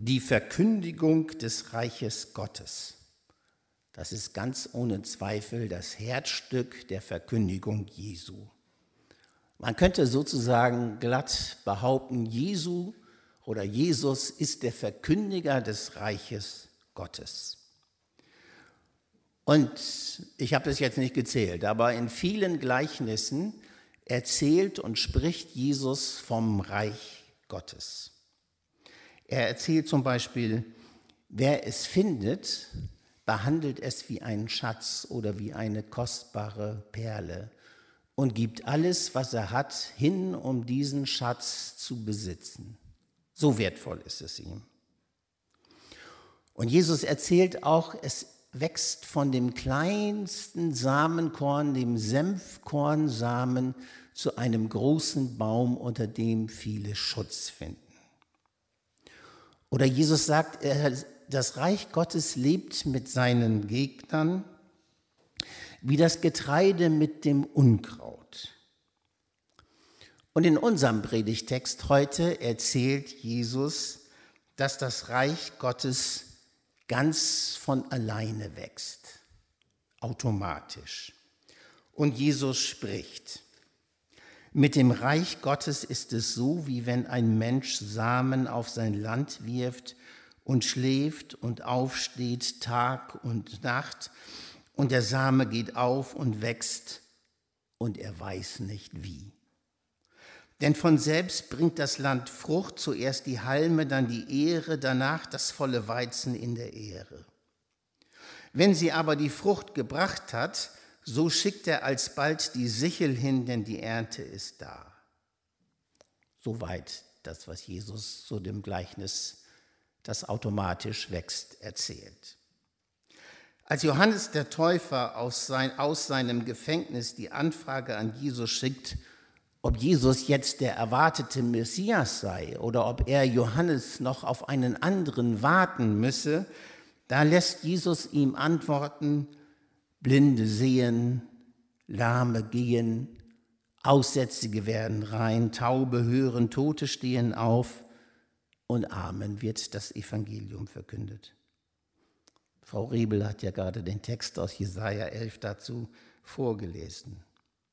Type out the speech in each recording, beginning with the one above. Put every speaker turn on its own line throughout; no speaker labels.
Die Verkündigung des Reiches Gottes. Das ist ganz ohne Zweifel das Herzstück der Verkündigung Jesu. Man könnte sozusagen glatt behaupten, Jesus ist der Verkündiger des Reiches Gottes. Und ich habe das jetzt nicht gezählt, aber in vielen Gleichnissen erzählt und spricht Jesus vom Reich Gottes. Er erzählt zum Beispiel, wer es findet, behandelt es wie einen Schatz oder wie eine kostbare Perle und gibt alles, was er hat, hin, um diesen Schatz zu besitzen. So wertvoll ist es ihm. Und Jesus erzählt auch, es wächst von dem kleinsten Samenkorn, dem Senfkornsamen, zu einem großen Baum, unter dem viele Schutz finden. Oder Jesus sagt, das Reich Gottes lebt mit seinen Gegnern wie das Getreide mit dem Unkraut. Und in unserem Predigtext heute erzählt Jesus, dass das Reich Gottes ganz von alleine wächst, automatisch. Und Jesus spricht: Mit dem Reich Gottes ist es so, wie wenn ein Mensch Samen auf sein Land wirft und schläft und aufsteht Tag und Nacht, und der Same geht auf und wächst, und er weiß nicht wie. Denn von selbst bringt das Land Frucht, zuerst die Halme, dann die Ähre, danach das volle Weizen in der Ähre. Wenn sie aber die Frucht gebracht hat, so schickt er alsbald die Sichel hin, denn die Ernte ist da. Soweit das, was Jesus zu dem Gleichnis, das automatisch wächst, erzählt. Als Johannes der Täufer aus seinem Gefängnis die Anfrage an Jesus schickt, ob Jesus jetzt der erwartete Messias sei oder ob er Johannes noch auf einen anderen warten müsse, da lässt Jesus ihm antworten: Blinde sehen, Lahme gehen, Aussätzige werden rein, Taube hören, Tote stehen auf und Armen wird das Evangelium verkündet. Frau Riebel hat ja gerade den Text aus Jesaja 11 dazu vorgelesen.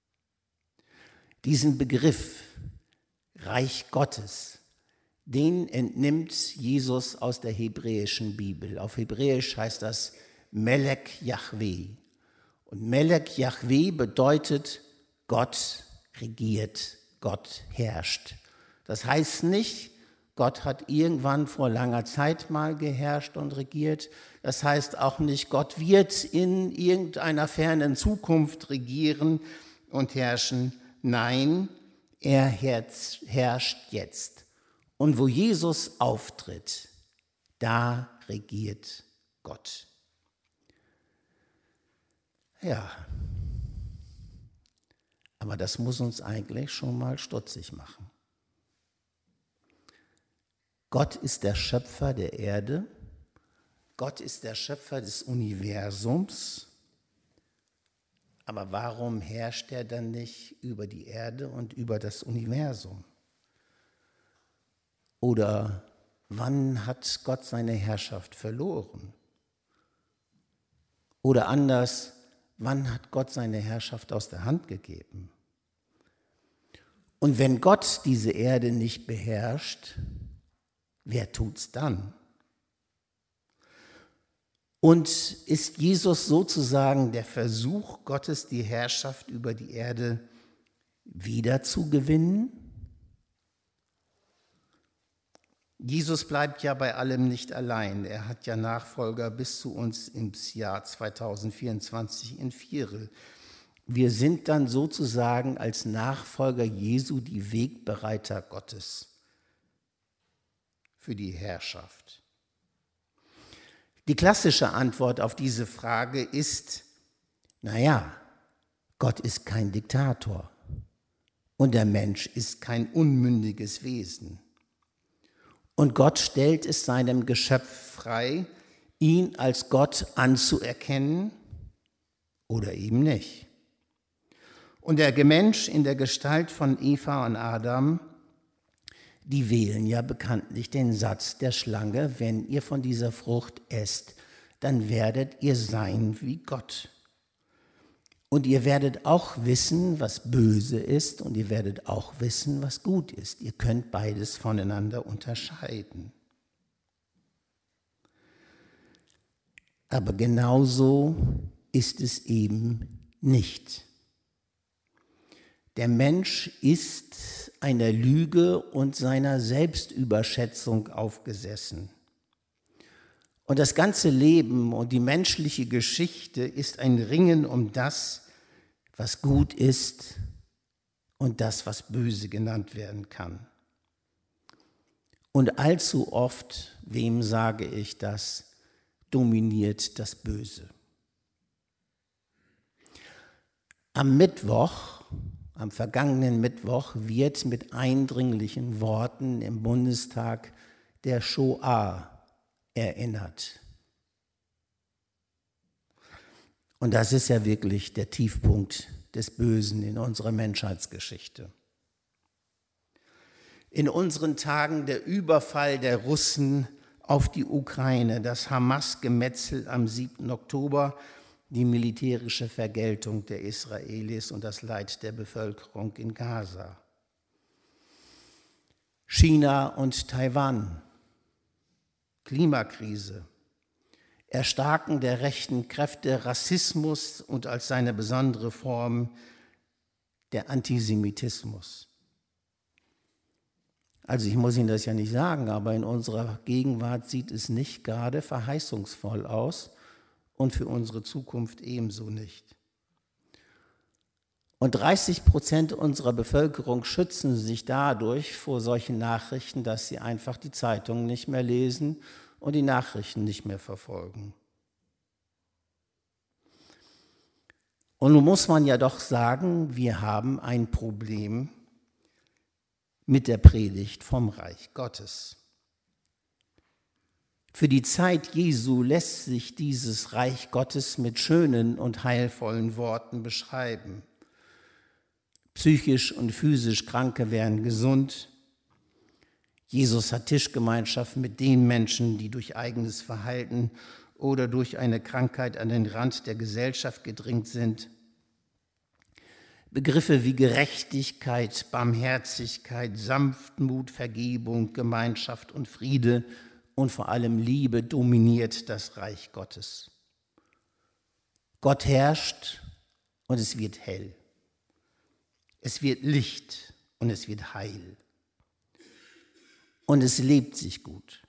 Diesen Begriff Reich Gottes, den entnimmt Jesus aus der hebräischen Bibel. Auf Hebräisch heißt das Melech Yahweh. Und Melech Yahweh bedeutet, Gott regiert, Gott herrscht. Das heißt nicht, Gott hat irgendwann vor langer Zeit mal geherrscht und regiert. Das heißt auch nicht, Gott wird in irgendeiner fernen Zukunft regieren und herrschen. Nein, er herrscht jetzt. Und wo Jesus auftritt, da regiert Gott. Ja, aber das muss uns eigentlich schon mal stutzig machen. Gott ist der Schöpfer der Erde, Gott ist der Schöpfer des Universums, aber warum herrscht er dann nicht über die Erde und über das Universum? Oder wann hat Gott seine Herrschaft verloren? Oder anders, wann hat Gott seine Herrschaft aus der Hand gegeben? Und wenn Gott diese Erde nicht beherrscht, wer tut's dann? Und ist Jesus sozusagen der Versuch Gottes, die Herrschaft über die Erde wiederzugewinnen? Jesus bleibt ja bei allem nicht allein. Er hat ja Nachfolger bis zu uns ins Jahr 2024 in Viere. Wir sind dann sozusagen als Nachfolger Jesu die Wegbereiter Gottes für die Herrschaft. Die klassische Antwort auf diese Frage ist: Naja, Gott ist kein Diktator und der Mensch ist kein unmündiges Wesen. Und Gott stellt es seinem Geschöpf frei, ihn als Gott anzuerkennen oder eben nicht. Und der Mensch in der Gestalt von Eva und Adam, die wählen ja bekanntlich den Satz der Schlange: Wenn ihr von dieser Frucht esst, dann werdet ihr sein wie Gott. Und ihr werdet auch wissen, was böse ist, und ihr werdet auch wissen, was gut ist. Ihr könnt beides voneinander unterscheiden. Aber genauso ist es eben nicht. Der Mensch ist einer Lüge und seiner Selbstüberschätzung aufgesessen. Und das ganze Leben und die menschliche Geschichte ist ein Ringen um das, was gut ist und das, was böse genannt werden kann. Und allzu oft, wem sage ich das, dominiert das Böse. Am vergangenen Mittwoch, wird mit eindringlichen Worten im Bundestag der Shoah erinnert. Und das ist ja wirklich der Tiefpunkt des Bösen in unserer Menschheitsgeschichte. In unseren Tagen der Überfall der Russen auf die Ukraine, das Hamas-Gemetzel am 7. Oktober, die militärische Vergeltung der Israelis und das Leid der Bevölkerung in Gaza. China und Taiwan, Klimakrise, Erstarken der rechten Kräfte, Rassismus und als seine besondere Form der Antisemitismus. Also ich muss Ihnen das ja nicht sagen, aber in unserer Gegenwart sieht es nicht gerade verheißungsvoll aus und für unsere Zukunft ebenso nicht. Und 30% unserer Bevölkerung schützen sich dadurch vor solchen Nachrichten, dass sie einfach die Zeitungen nicht mehr lesen und die Nachrichten nicht mehr verfolgen. Und nun muss man ja doch sagen, wir haben ein Problem mit der Predigt vom Reich Gottes. Für die Zeit Jesu lässt sich dieses Reich Gottes mit schönen und heilvollen Worten beschreiben. Psychisch und physisch Kranke werden gesund. Jesus hat Tischgemeinschaft mit den Menschen, die durch eigenes Verhalten oder durch eine Krankheit an den Rand der Gesellschaft gedrängt sind. Begriffe wie Gerechtigkeit, Barmherzigkeit, Sanftmut, Vergebung, Gemeinschaft und Friede und vor allem Liebe dominiert das Reich Gottes. Gott herrscht und es wird hell. Es wird Licht und es wird heil. Und es lebt sich gut.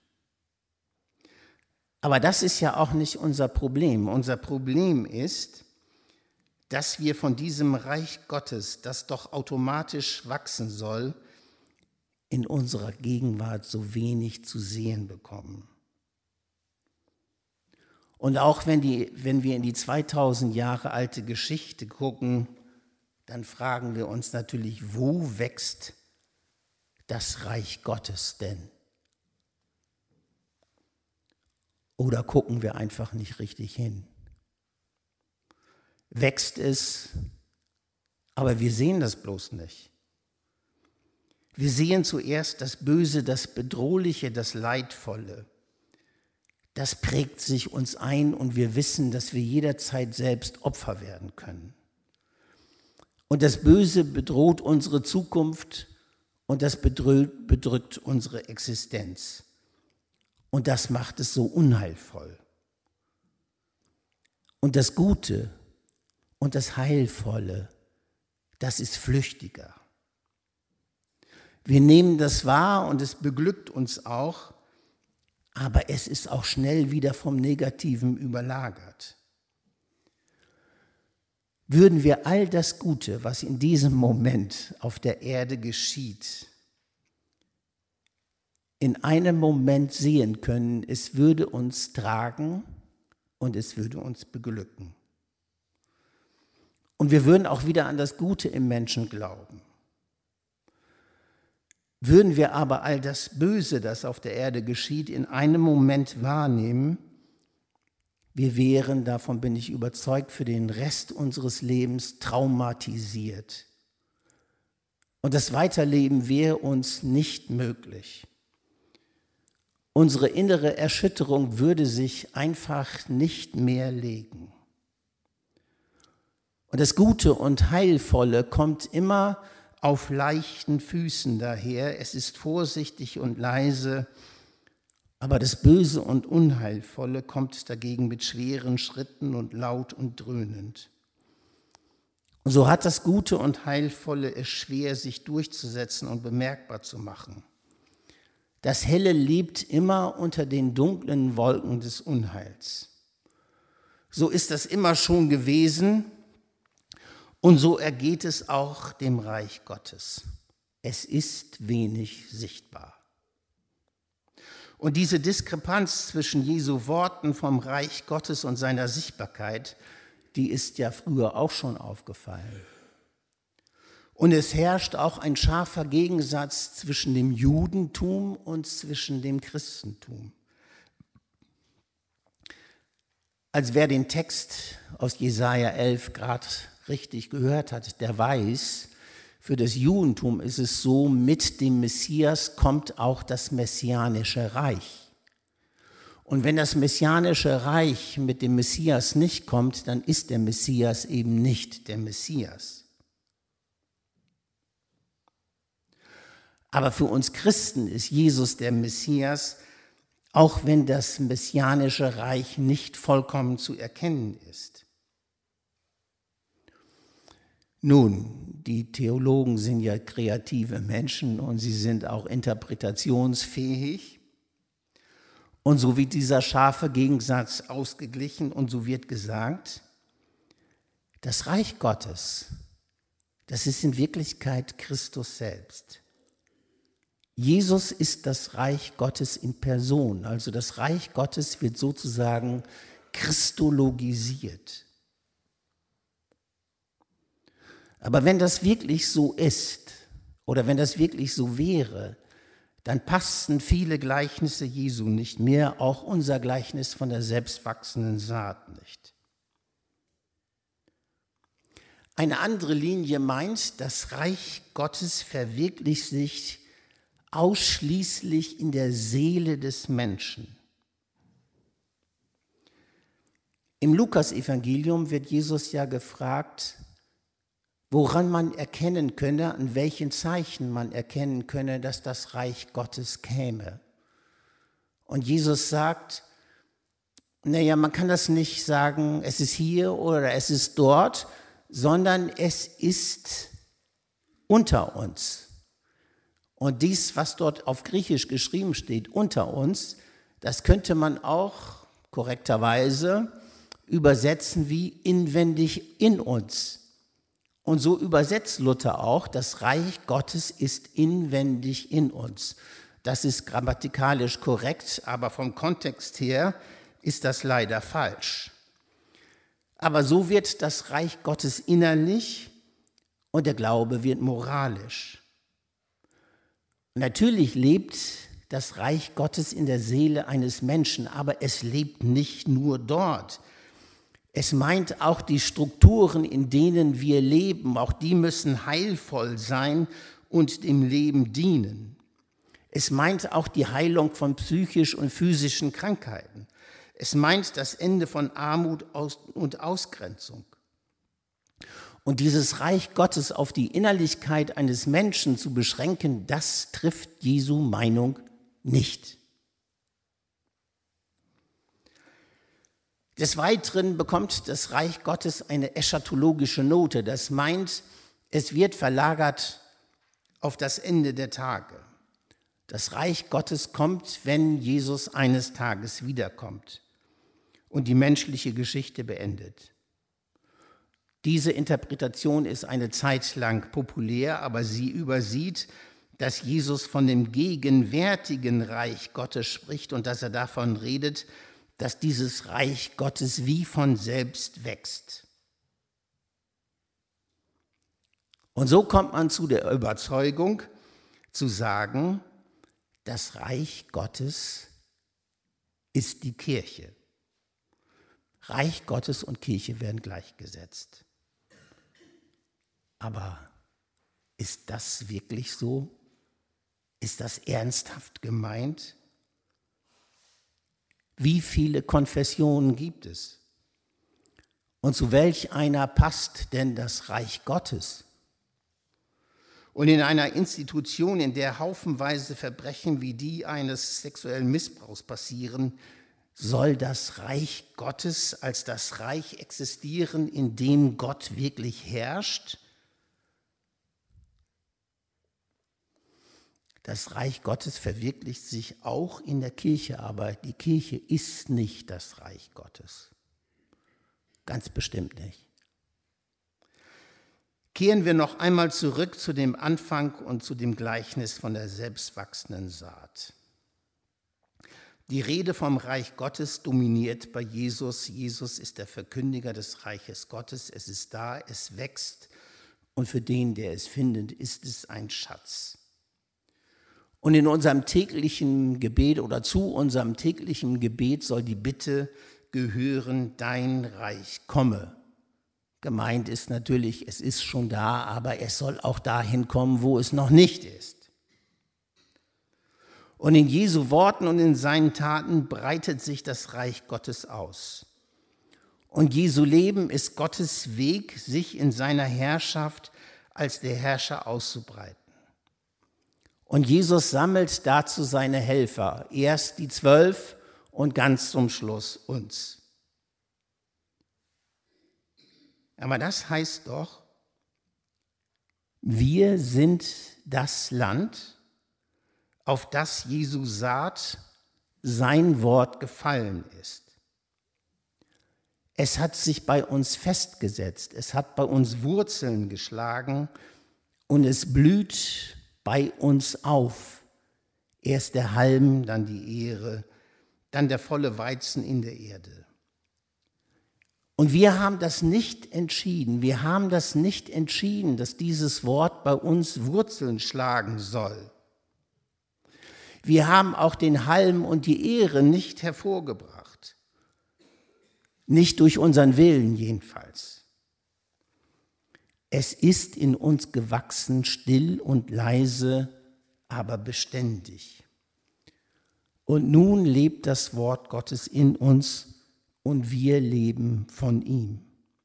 Aber das ist ja auch nicht unser Problem. Unser Problem ist, dass wir von diesem Reich Gottes, das doch automatisch wachsen soll, in unserer Gegenwart so wenig zu sehen bekommen. Und auch wenn wir in die 2000 Jahre alte Geschichte gucken, dann fragen wir uns natürlich, wo wächst das Reich Gottes denn? Oder gucken wir einfach nicht richtig hin? Wächst es, aber wir sehen das bloß nicht. Wir sehen zuerst das Böse, das Bedrohliche, das Leidvolle. Das prägt sich uns ein und wir wissen, dass wir jederzeit selbst Opfer werden können. Und das Böse bedroht unsere Zukunft und das bedrückt unsere Existenz. Und das macht es so unheilvoll. Und das Gute und das Heilvolle, das ist flüchtiger. Wir nehmen das wahr und es beglückt uns auch, aber es ist auch schnell wieder vom Negativen überlagert. Würden wir all das Gute, was in diesem Moment auf der Erde geschieht, in einem Moment sehen können, es würde uns tragen und es würde uns beglücken. Und wir würden auch wieder an das Gute im Menschen glauben. Würden wir aber all das Böse, das auf der Erde geschieht, in einem Moment wahrnehmen, wir wären, davon bin ich überzeugt, für den Rest unseres Lebens traumatisiert. Und das Weiterleben wäre uns nicht möglich. Unsere innere Erschütterung würde sich einfach nicht mehr legen. Und das Gute und Heilvolle kommt immer auf leichten Füßen daher. Es ist vorsichtig und leise, aber das Böse und Unheilvolle kommt dagegen mit schweren Schritten und laut und dröhnend. Und so hat das Gute und Heilvolle es schwer, sich durchzusetzen und bemerkbar zu machen. Das Helle lebt immer unter den dunklen Wolken des Unheils. So ist das immer schon gewesen und so ergeht es auch dem Reich Gottes. Es ist wenig sichtbar. Und diese Diskrepanz zwischen Jesu Worten vom Reich Gottes und seiner Sichtbarkeit, die ist ja früher auch schon aufgefallen. Und es herrscht auch ein scharfer Gegensatz zwischen dem Judentum und zwischen dem Christentum. Als wer den Text aus Jesaja 11 gerade richtig gehört hat, der weiß, für das Judentum ist es so, mit dem Messias kommt auch das messianische Reich. Und wenn das messianische Reich mit dem Messias nicht kommt, dann ist der Messias eben nicht der Messias. Aber für uns Christen ist Jesus der Messias, auch wenn das messianische Reich nicht vollkommen zu erkennen ist. Nun, die Theologen sind ja kreative Menschen und sie sind auch interpretationsfähig. Und so wird dieser scharfe Gegensatz ausgeglichen und so wird gesagt, das Reich Gottes, das ist in Wirklichkeit Christus selbst. Jesus ist das Reich Gottes in Person, also das Reich Gottes wird sozusagen christologisiert. Aber wenn das wirklich so ist oder wenn das wirklich so wäre, dann passten viele Gleichnisse Jesu nicht mehr, auch unser Gleichnis von der selbstwachsenden Saat nicht. Eine andere Linie meint, das Reich Gottes verwirklicht sich ausschließlich in der Seele des Menschen. Im Lukasevangelium wird Jesus ja gefragt, woran man erkennen könne, an welchen Zeichen man erkennen könne, dass das Reich Gottes käme. Und Jesus sagt, naja, man kann das nicht sagen, es ist hier oder es ist dort, sondern es ist unter uns. Und dies, was dort auf Griechisch geschrieben steht, unter uns, das könnte man auch korrekterweise übersetzen wie inwendig in uns. Und so übersetzt Luther auch, das Reich Gottes ist inwendig in uns. Das ist grammatikalisch korrekt, aber vom Kontext her ist das leider falsch. Aber so wird das Reich Gottes innerlich und der Glaube wird moralisch. Natürlich lebt das Reich Gottes in der Seele eines Menschen, aber es lebt nicht nur dort. Es meint auch die Strukturen, in denen wir leben, auch die müssen heilvoll sein und dem Leben dienen. Es meint auch die Heilung von psychisch und physischen Krankheiten. Es meint das Ende von Armut und Ausgrenzung. Und dieses Reich Gottes auf die Innerlichkeit eines Menschen zu beschränken, das trifft Jesu Meinung nicht. Des Weiteren bekommt das Reich Gottes eine eschatologische Note. Das meint, es wird verlagert auf das Ende der Tage. Das Reich Gottes kommt, wenn Jesus eines Tages wiederkommt und die menschliche Geschichte beendet. Diese Interpretation ist eine Zeit lang populär, aber sie übersieht, dass Jesus von dem gegenwärtigen Reich Gottes spricht und dass er davon redet, dass dieses Reich Gottes wie von selbst wächst. Und so kommt man zu der Überzeugung, zu sagen, das Reich Gottes ist die Kirche. Reich Gottes und Kirche werden gleichgesetzt. Aber Ist das wirklich so? Ist das ernsthaft gemeint? Wie viele Konfessionen gibt es? Und zu welch einer passt denn das Reich Gottes? Und in einer Institution, in der haufenweise Verbrechen wie die eines sexuellen Missbrauchs passieren, soll das Reich Gottes als das Reich existieren, in dem Gott wirklich herrscht? Das Reich Gottes verwirklicht sich auch in der Kirche, aber die Kirche ist nicht das Reich Gottes. Ganz bestimmt nicht. Kehren wir noch einmal zurück zu dem Anfang und zu dem Gleichnis von der selbstwachsenden Saat. Die Rede vom Reich Gottes dominiert bei Jesus. Jesus ist der Verkündiger des Reiches Gottes. Es ist da, es wächst und für den, der es findet, ist es ein Schatz. Und in unserem täglichen Gebet oder zu unserem täglichen Gebet soll die Bitte gehören, dein Reich komme. Gemeint ist natürlich, es ist schon da, aber es soll auch dahin kommen, wo es noch nicht ist. Und in Jesu Worten und in seinen Taten breitet sich das Reich Gottes aus. Und Jesu Leben ist Gottes Weg, sich in seiner Herrschaft als der Herrscher auszubreiten. Und Jesus sammelt dazu seine Helfer, erst die 12 und ganz zum Schluss uns. Aber das heißt doch, wir sind das Land, auf das Jesu Saat, sein Wort gefallen ist. Es hat sich bei uns festgesetzt, es hat bei uns Wurzeln geschlagen und es blüht bei uns auf. Erst der Halm, dann die Ähre, dann der volle Weizen in der Erde. Und wir haben das nicht entschieden. Wir haben das nicht entschieden, dass dieses Wort bei uns Wurzeln schlagen soll. Wir haben auch den Halm und die Ähre nicht hervorgebracht. Nicht durch unseren Willen jedenfalls. Es ist in uns gewachsen, still und leise, aber beständig. Und nun lebt das Wort Gottes in uns und wir leben von ihm.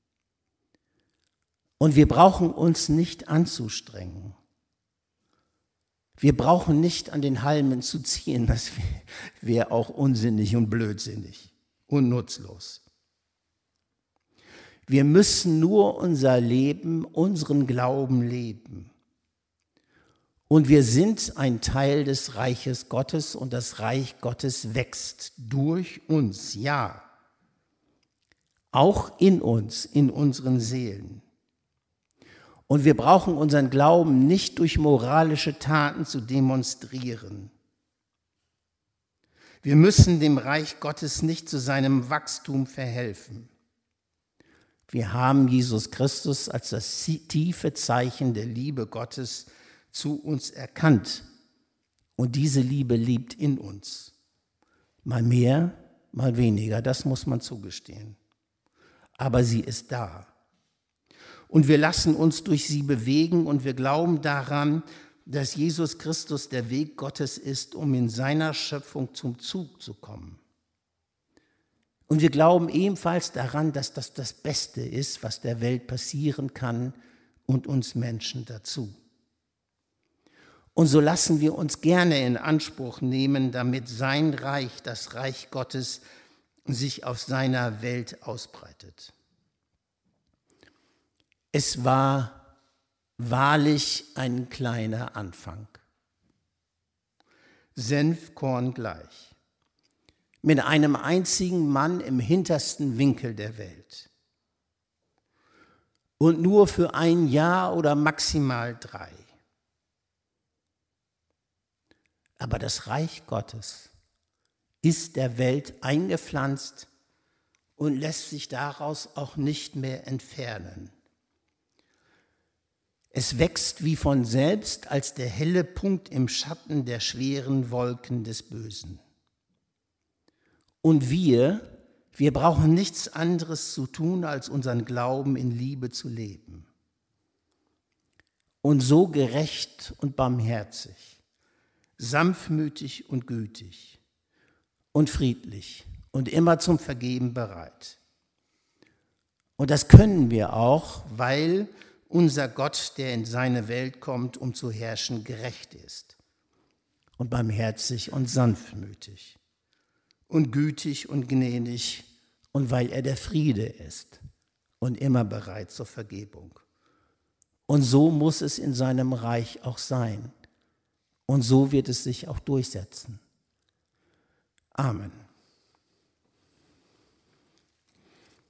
Und wir brauchen uns nicht anzustrengen. Wir brauchen nicht an den Halmen zu ziehen, das wäre auch unsinnig und blödsinnig und nutzlos. Wir müssen nur unser Leben, unseren Glauben leben. Und wir sind ein Teil des Reiches Gottes und das Reich Gottes wächst durch uns, ja. Auch in uns, in unseren Seelen. Und wir brauchen unseren Glauben nicht durch moralische Taten zu demonstrieren. Wir müssen dem Reich Gottes nicht zu seinem Wachstum verhelfen. Wir haben Jesus Christus als das tiefe Zeichen der Liebe Gottes zu uns erkannt. Und diese Liebe lebt in uns. Mal mehr, mal weniger, das muss man zugestehen. Aber sie ist da. Und wir lassen uns durch sie bewegen und wir glauben daran, dass Jesus Christus der Weg Gottes ist, um in seiner Schöpfung zum Zug zu kommen. Und wir glauben ebenfalls daran, dass das das Beste ist, was der Welt passieren kann und uns Menschen dazu. Und so lassen wir uns gerne in Anspruch nehmen, damit sein Reich, das Reich Gottes, sich auf seiner Welt ausbreitet. Es war wahrlich ein kleiner Anfang. Senfkorn gleich. Mit einem einzigen Mann im hintersten Winkel der Welt. Und nur für ein Jahr oder maximal 3. Aber das Reich Gottes ist der Welt eingepflanzt und lässt sich daraus auch nicht mehr entfernen. Es wächst wie von selbst als der helle Punkt im Schatten der schweren Wolken des Bösen. Und wir brauchen nichts anderes zu tun, als unseren Glauben in Liebe zu leben. und so gerecht und barmherzig, sanftmütig und gütig und friedlich und immer zum Vergeben bereit. Und das können wir auch, weil unser Gott, der in seine Welt kommt, um zu herrschen, gerecht ist und barmherzig und sanftmütig und gütig und gnädig und weil er der Friede ist und immer bereit zur Vergebung. Und so muss es in seinem Reich auch sein. Und so wird es sich auch durchsetzen. Amen.